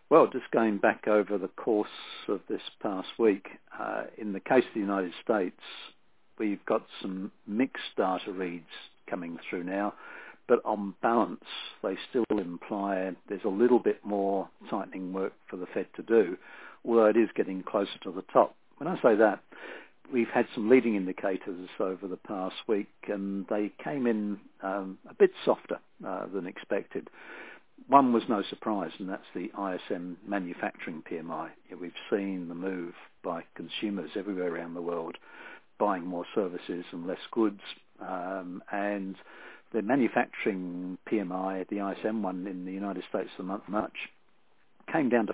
Well, just going back over the course of this past week, in the case of the United States, we've got some mixed data reads coming through now, but on balance, they still imply there's a little bit more tightening work for the Fed to do, although it is getting closer to the top. When I say that, we've had some leading indicators over the past week, and they came in a bit softer than expected. One was no surprise, and that's the ISM manufacturing PMI. We've seen the move by consumers everywhere around the world buying more services and less goods, and the manufacturing PMI, the ISM one in the United States for the month of March, came down to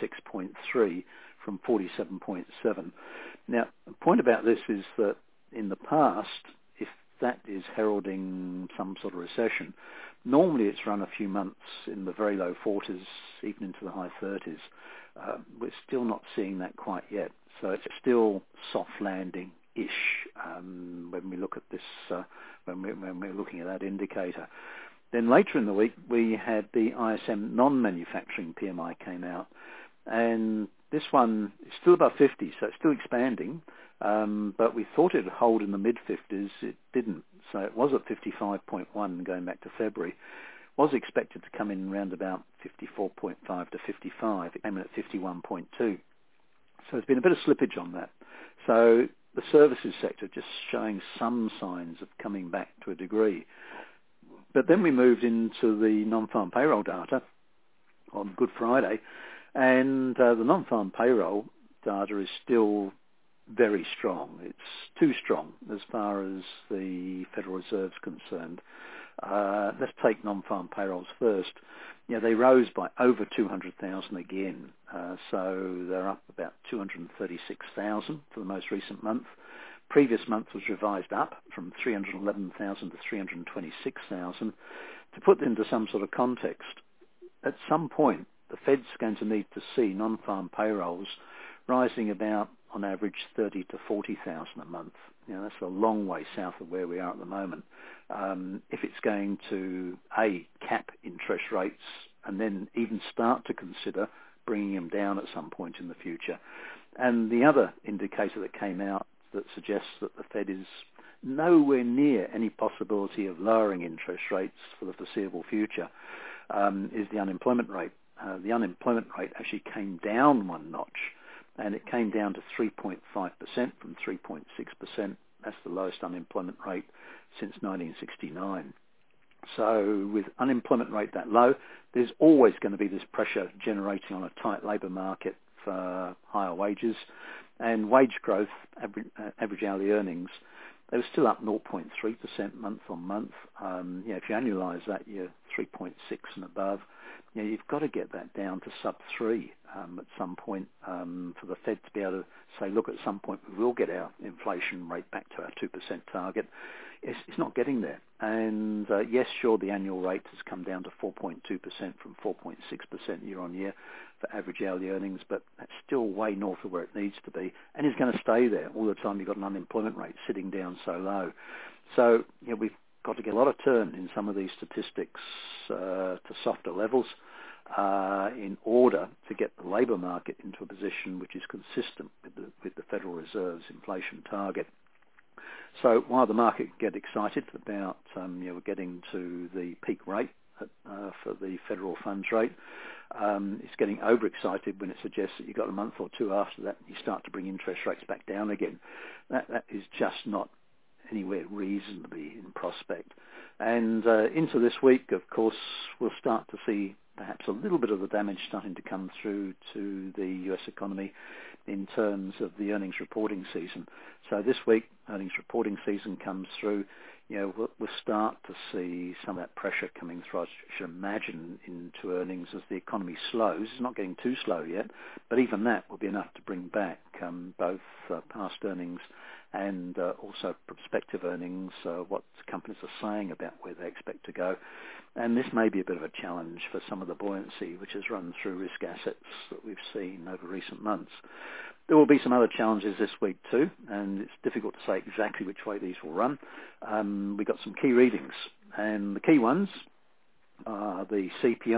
46.3 from 47.7. Now, the point about this is that in the past, if that is heralding some sort of recession, normally it's run a few months in the very low 40s, even into the high 30s. We're still not seeing that quite yet. So it's still soft landing-ish when we look at this, when we're looking at that indicator. Then later in the week, we had the ISM non-manufacturing PMI came out, and this one is still above 50, so it's still expanding, but we thought it would hold in the mid-50s. It didn't, so it was at 55.1 going back to February. Was expected to come in around about 54.5 to 55. It came in at 51.2. So there's been a bit of slippage on that. So the services sector just showing some signs of coming back to a degree. But then we moved into the non-farm payroll data on Good Friday, and the non-farm payroll data is still very strong. It's too strong as far as the Federal Reserve's concerned. Let's take non-farm payrolls first. They rose by over 200,000 again. So they're up about 236,000 for the most recent month. Previous month was revised up from 311,000 to 326,000. To put it into some sort of context, at some point, the Fed's going to need to see non-farm payrolls rising about, on average, 30 to 40,000 a month. That's a long way south of where we are at the moment. If it's going to, A, cap interest rates and then even start to consider bringing them down at some point in the future. And the other indicator that came out that suggests that the Fed is nowhere near any possibility of lowering interest rates for the foreseeable future is the unemployment rate. The unemployment rate actually came down one notch, and it came down to 3.5% from 3.6%. That's the lowest unemployment rate since 1969. So with unemployment rate that low, there's always going to be this pressure generating on a tight labour market for higher wages. And wage growth, average hourly earnings, they were still up 0.3% month on month. If you annualise that, you're 3.6 and above. You've got to get that down to sub 3 at some point for the Fed to be able to say, look, at some point we will get our inflation rate back to our 2% target. It's not getting there. And yes, sure, the annual rate has come down to 4.2% from 4.6% year on year for average hourly earnings, but that's still way north of where it needs to be, and it's going to stay there all the time. You've got an unemployment rate sitting down so low. So we've got to get a lot of turn in some of these statistics to softer levels in order to get the labour market into a position which is consistent with the Federal Reserve's inflation target. So while the market can get excited about we're getting to the peak rate for the federal funds rate, it's getting overexcited when it suggests that you've got a month or two after that and you start to bring interest rates back down again. That is just not anywhere reasonably in prospect. And into this week, of course, we'll start to see perhaps a little bit of the damage starting to come through to the US economy in terms of the earnings reporting season. So this week, earnings reporting season comes through. We'll start to see some of that pressure coming through, I should imagine, into earnings as the economy slows. It's not getting too slow yet, but even that will be enough to bring back both past earnings and also prospective earnings, what companies are saying about where they expect to go. And this may be a bit of a challenge for some of the buoyancy which has run through risk assets that we've seen over recent months. There will be some other challenges this week too, and it's difficult to say exactly which way these will run. We've got some key readings, and the key ones are the CPI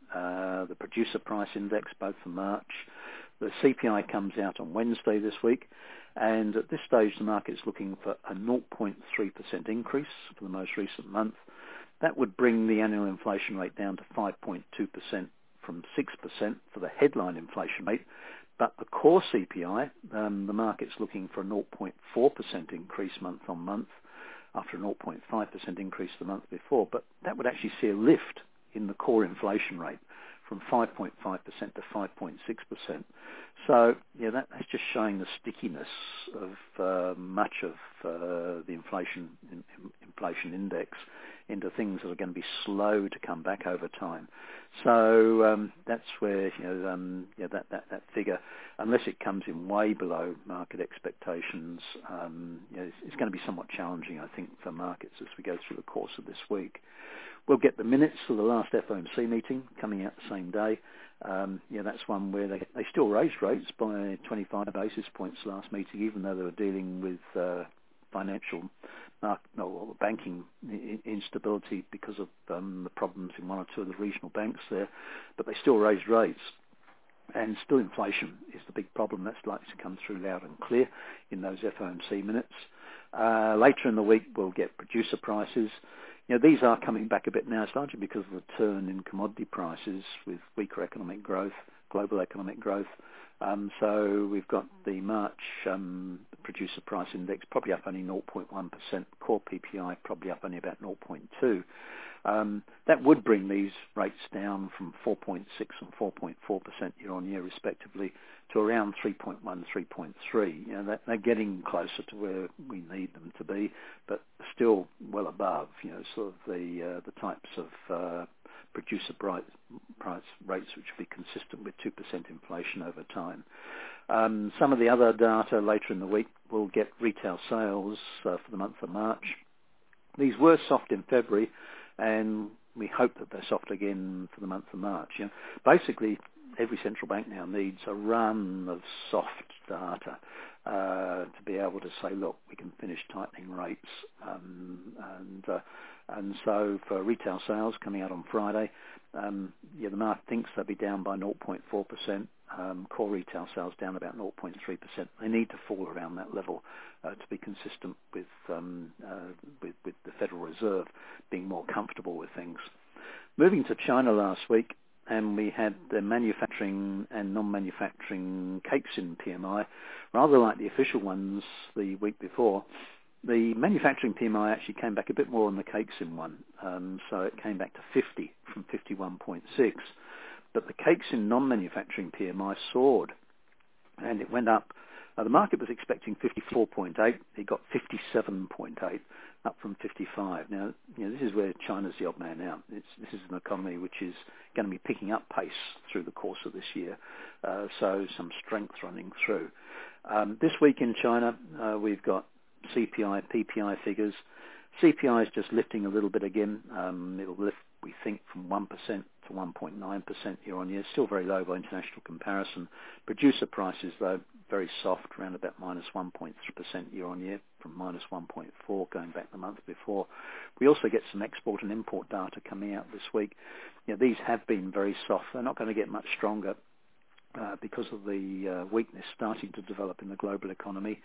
the producer price index, both for March. The CPI comes out on Wednesday this week, and at this stage the market's looking for a 0.3% increase for the most recent month. That would bring the annual inflation rate down to 5.2% from 6% for the headline inflation rate. But the core CPI, the market's looking for a 0.4% increase month on month after a 0.5% increase the month before. But that would actually see a lift in the core inflation rate from 5.5% to 5.6%. So, yeah, that's just showing the stickiness of much of the inflation index into things that are going to be slow to come back over time. So that's where that figure, unless it comes in way below market expectations, it's going to be somewhat challenging, I think, for markets as we go through the course of this week. We'll get the minutes for the last FOMC meeting coming out the same day. That's one where they still raised rates by 25 basis points last meeting, even though they were dealing with banking instability because of the problems in one or two of the regional banks there. But they still raised rates. And still inflation is the big problem. That's likely to come through loud and clear in those FOMC minutes. Later in the week, we'll get producer prices. These are coming back a bit now. It's largely because of the turn in commodity prices with weaker economic growth, global economic growth. So we've got the March producer price index probably up only 0.1%, core PPI probably up only about 0.2%. That would bring these rates down from 4.6 and 4.4% year on year respectively to around 3.1, 3.3. They're getting closer to where we need them to be, but still well above, sort of the types of producer price rates which would be consistent with 2% inflation over time. Some of the other data later in the week, we'll get retail sales for the month of March. These were soft in February, and we hope that they're soft again for the month of March. Basically, every central bank now needs a run of soft data to be able to say, look, we can finish tightening rates. And so for retail sales coming out on Friday, the market thinks they'll be down by 0.4%. Core retail sales down about 0.3%. They need to fall around that level to be consistent with the Federal Reserve being more comfortable with things. Moving to China last week, and we had the manufacturing and non-manufacturing Caixin PMI, rather like the official ones the week before. The manufacturing PMI actually came back a bit more on the Caixin one, so it came back to 50 from 51.6. But the Caixin non-manufacturing PMI soared, and it went up. The market was expecting 54.8. It got 57.8, up from 55. Now, this is where China's the odd man out. This is an economy which is going to be picking up pace through the course of this year, so some strength running through. This week in China, we've got CPI, PPI figures. CPI is just lifting a little bit again. It'll lift, we think, from 1% to 1.9% year on year. Still very low by international comparison. Producer prices, though, very soft, around about minus 1.3% year on year, from minus 1.4 going back the month before. We also get some export and import data coming out this week. These have been very soft. They're not going to get much stronger because of the weakness starting to develop in the global economy.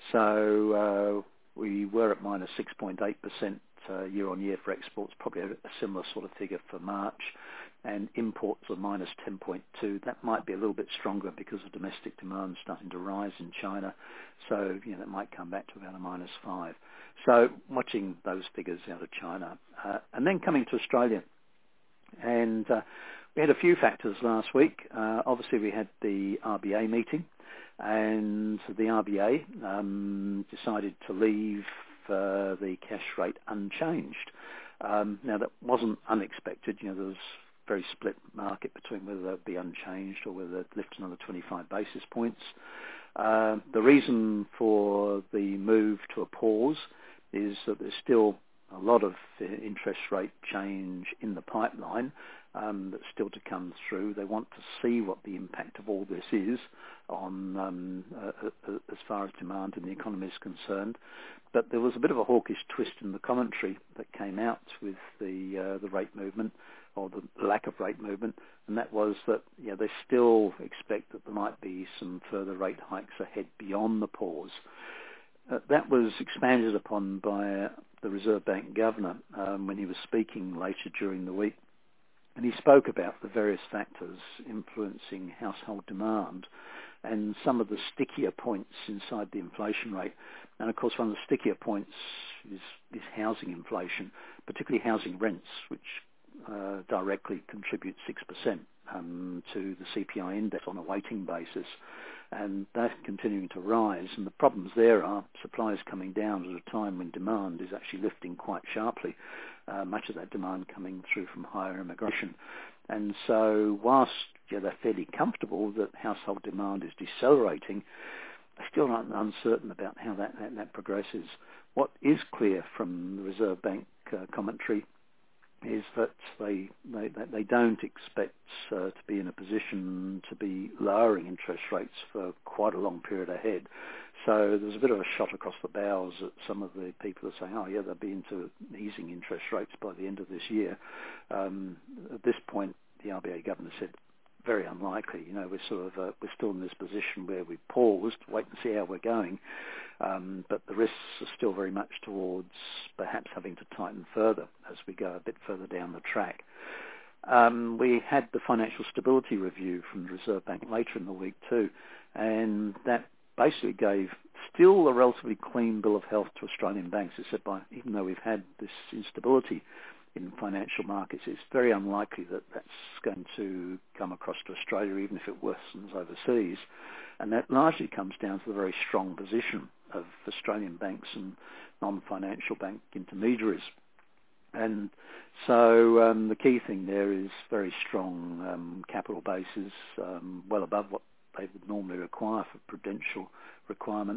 So we were at minus 6.8% year on year for exports, probably a similar sort of figure for March, and imports are minus 10.2. That might be a little bit stronger because of domestic demand starting to rise in China. So, that might come back to about a minus 5. So watching those figures out of China. And then coming to Australia. And we had a few factors last week. Obviously, we had the RBA meeting, and the RBA decided to leave the cash rate unchanged. Now, that wasn't unexpected. There was a very split market between whether they'd be unchanged or whether they'd lift another 25 basis points. The reason for the move to a pause is that there's still a lot of interest rate change in the pipeline that's still to come through. They want to see what the impact of all this is on as far as demand in the economy is concerned. But there was a bit of a hawkish twist in the commentary that came out with the rate movement. or the lack of rate movement, and that was that they still expect that there might be some further rate hikes ahead beyond the pause. That was expanded upon by the Reserve Bank governor when he was speaking later during the week, and he spoke about the various factors influencing household demand and some of the stickier points inside the inflation rate. And of course, one of the stickier points is housing inflation, particularly housing rents, which directly contribute 6% to the CPI index on a weighting basis. And that's continuing to rise. And the problems there are supply is coming down at a time when demand is actually lifting quite sharply, much of that demand coming through from higher immigration. And so whilst they're fairly comfortable that household demand is decelerating, they're still uncertain about how that progresses. What is clear from the Reserve Bank commentary is that they don't expect to be in a position to be lowering interest rates for quite a long period ahead. So there's a bit of a shot across the bows at some of the people that are saying, oh yeah, they'll be into easing interest rates by the end of this year. At this point, the RBA governor said, very unlikely. We're still in this position where we paused, wait and see how we're going. But the risks are still very much towards perhaps having to tighten further as we go a bit further down the track. We had the Financial Stability Review from the Reserve Bank later in the week too, and that basically gave still a relatively clean bill of health to Australian banks. It said, even though we've had this instability in financial markets, it's very unlikely that that's going to come across to Australia, even if it worsens overseas. And that largely comes down to the very strong position of Australian banks and non-financial bank intermediaries. And so the key thing there is very strong capital bases, well above what they would normally require for prudential requirement.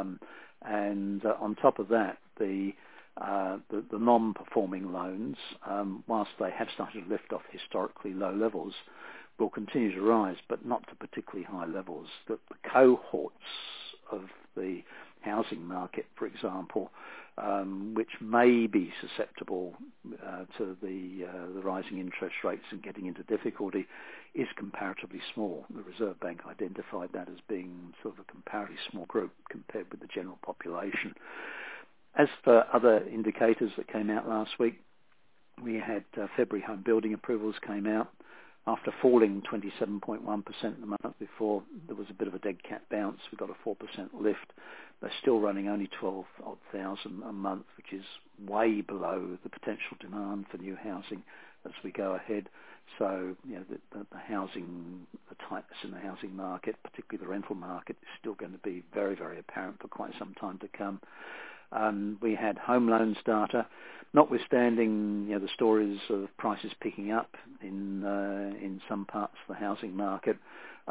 And on top of that, the non-performing loans, whilst they have started to lift off historically low levels, will continue to rise, but not to particularly high levels. The cohorts of the housing market, for example, which may be susceptible to the rising interest rates and getting into difficulty, is comparatively small. The Reserve Bank identified that as being sort of a comparatively small group compared with the general population. As for other indicators that came out last week, we had February home building approvals came out. After falling 27.1% the month before, there was a bit of a dead cat bounce. We got a 4% lift. They're still running only 12,000 a month, which is way below the potential demand for new housing as we go ahead. So, the housing, the tightness in the housing market, particularly the rental market, is still going to be very, very apparent for quite some time to come. We had home loans data, notwithstanding the stories of prices picking up in some parts of the housing market.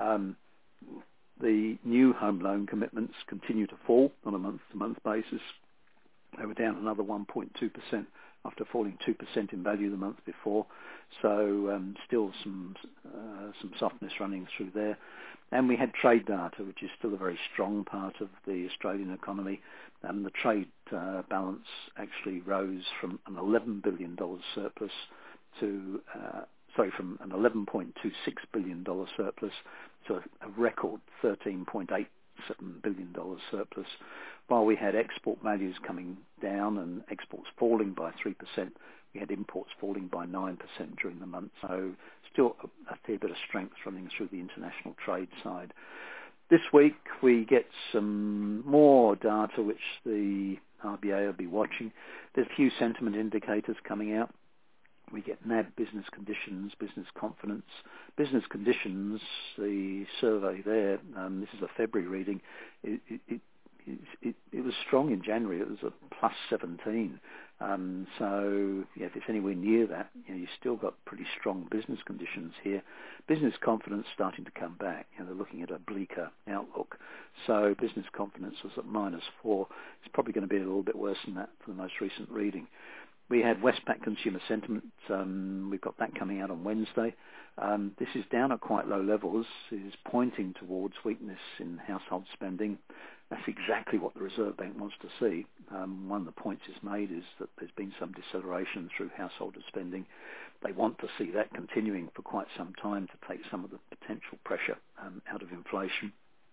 The new home loan commitments continue to fall on a month-to-month basis. They were down another 1.2% after falling 2% in value the month before. So still some softness running through there. And we had trade data, which is still a very strong part of the Australian economy. And the trade balance actually rose from an $11 billion surplus to, from an $11.26 billion surplus to a record $13.87 billion surplus. While we had export values coming down and exports falling by 3%, we had imports falling by 9% during the month. So still a fair bit of strength running through the international trade side. This week we get some more data which the RBA will be watching. There's a few sentiment indicators coming out. We get NAB business conditions, business confidence. Business conditions, the survey there, this is a February reading, it was strong in January. It was a plus 17. So if it's anywhere near that, you've still got pretty strong business conditions here. Business confidence starting to come back. They're looking at a bleaker outlook. So business confidence was at -4. It's probably going to be a little bit worse than that for the most recent reading. We had Westpac Consumer Sentiment. We've got that coming out on Wednesday. This is down at quite low levels, is pointing towards weakness in household spending. That's exactly what the Reserve Bank wants to see. One of the points is made is that there's been some deceleration through household spending. They want to see that continuing for quite some time to take some of the potential pressure out of inflation.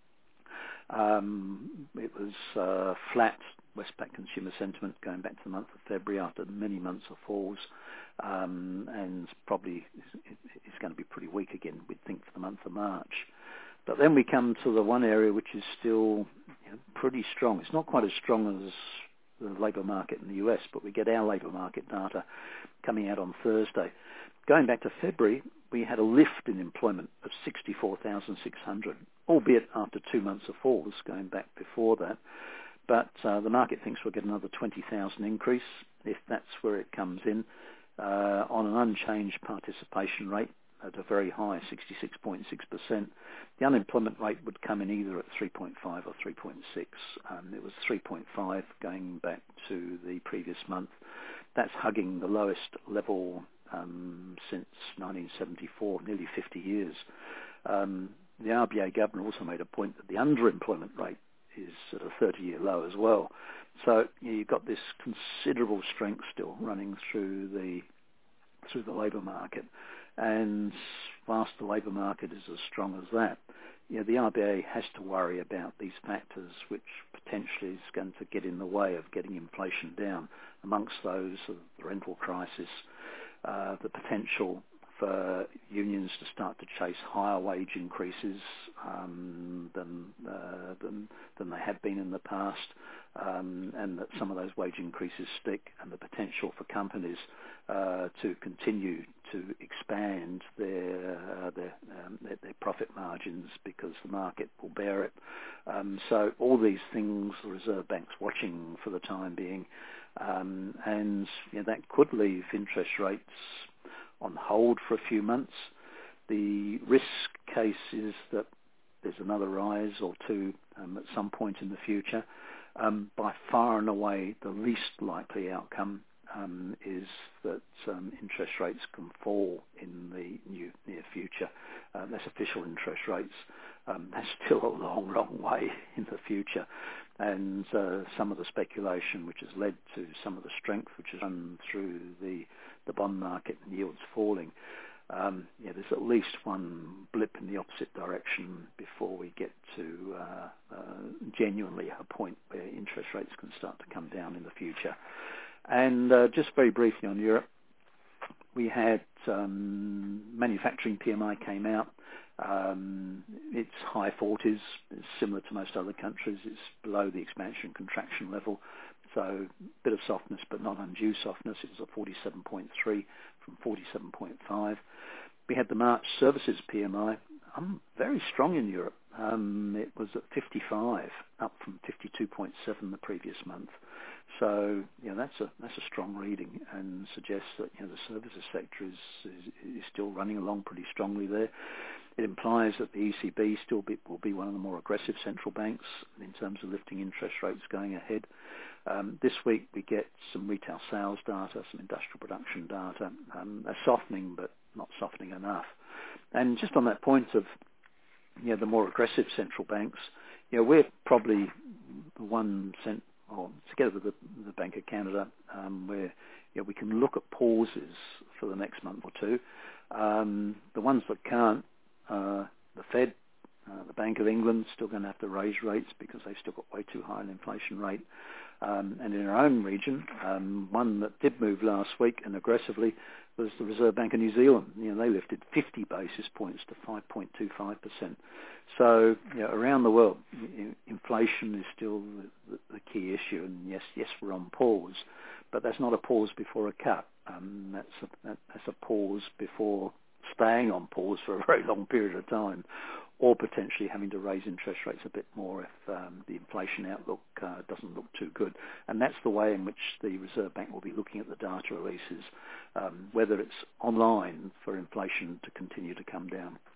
It was flat, Westpac Consumer Sentiment, going back to the month of February after many months of falls, and probably is going to be pretty weak again, we'd think, for the month of March. But then we come to the one area which is still pretty strong. It's not quite as strong as the labour market in the US, but we get our labour market data coming out on Thursday. Going back to February, we had a lift in employment of 64,600, albeit after 2 months of falls going back before that. But the market thinks we'll get another 20,000 increase if that's where it comes in, on an unchanged participation rate at a very high 66.6%. The unemployment rate would come in either at 3.5 or 3.6. It was 3.5 going back to the previous month. That's hugging the lowest level since 1974, nearly 50 years. The RBA governor also made a point that the underemployment rate is at a 30-year low as well. So you've got this considerable strength still running through the labour market. And whilst the labour market is as strong as that, the RBA has to worry about these factors, which potentially is going to get in the way of getting inflation down. Amongst those, the rental crisis, the potential for unions to start to chase higher wage increases than they have been in the past, and that some of those wage increases stick, and the potential for companies to continue to expand their profit margins because the market will bear it. So all these things the Reserve Bank's watching for the time being, and that could leave interest rates on hold for a few months. The risk case is that there's another rise or two at some point in the future. By far and away, the least likely outcome is that interest rates can fall in the near future. That's official interest rates. That's still a long, long way in the future. And some of the speculation which has led to some of the strength which has run through the bond market and yields falling, there's at least one blip in the opposite direction before we get to genuinely a point where interest rates can start to come down in the future. And just very briefly on Europe, we had manufacturing PMI came out. It's high 40s, it's similar to most other countries. It's below the expansion contraction level, so a bit of softness, but not undue softness. It was at 47.3 from 47.5. We had the March services PMI, very strong in Europe. It was at 55, up from 52.7 the previous month. So that's a strong reading, and suggests that the services sector is still running along pretty strongly there. It implies that the ECB will be one of the more aggressive central banks in terms of lifting interest rates going ahead. This week we get some retail sales data, some industrial production data, a softening, but not softening enough. And just on that point of the more aggressive central banks, we're probably the together with the Bank of Canada, where we can look at pauses for the next month or two. The ones that can't, the Fed, the Bank of England, still going to have to raise rates because they've still got way too high an inflation rate. And in our own region, one that did move last week and aggressively was the Reserve Bank of New Zealand. They lifted 50 basis points to 5.25%. So around the world, inflation is still the key issue. And yes, we're on pause, but that's not a pause before a cut. That's a pause before staying on pause for a very long period of time, or potentially having to raise interest rates a bit more if the inflation outlook doesn't look too good. And that's the way in which the Reserve Bank will be looking at the data releases, whether it's online for inflation to continue to come down.